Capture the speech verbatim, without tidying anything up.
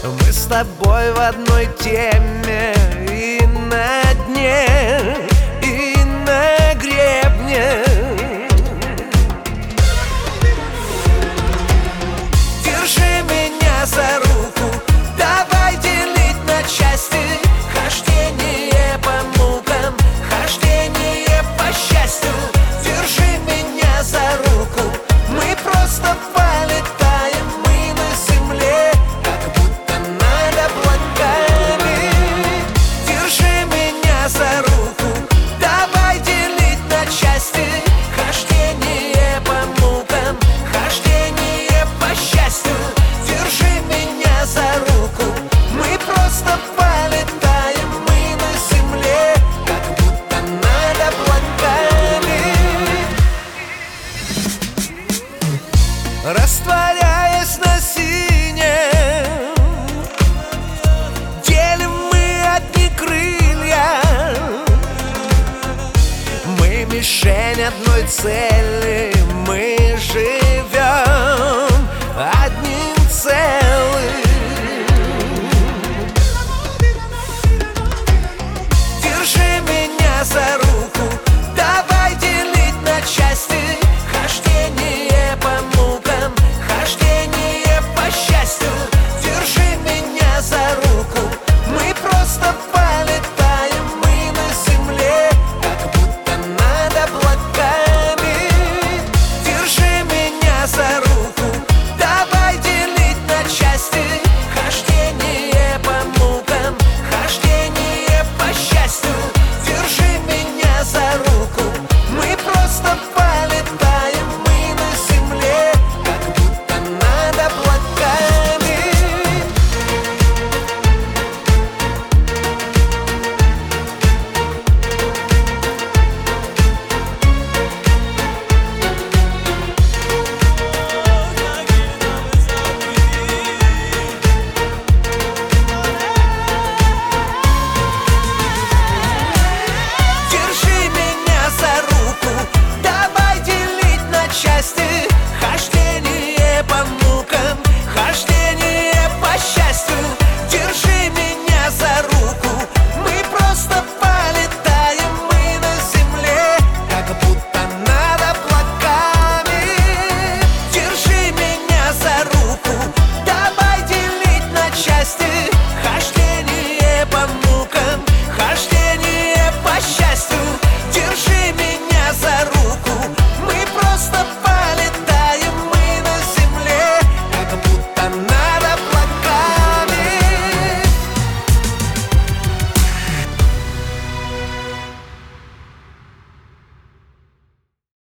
Мы с тобой в одной теме и на дне, и на гребне. Держи меня за руку, давай делить на части. Хождение по мукам, хождение по счастью. Держи меня за руку, мы просто полетаем, мы на земле, как будто над облаками. Держи меня за руку, давай делить на части. Хождение по мукам, хождение по счастью. Держи меня за руку, мы просто полетаем, мы на земле, как будто над облаками. Растворяясь на синем, делим мы одни крылья. Мы мишень одной цели, мы же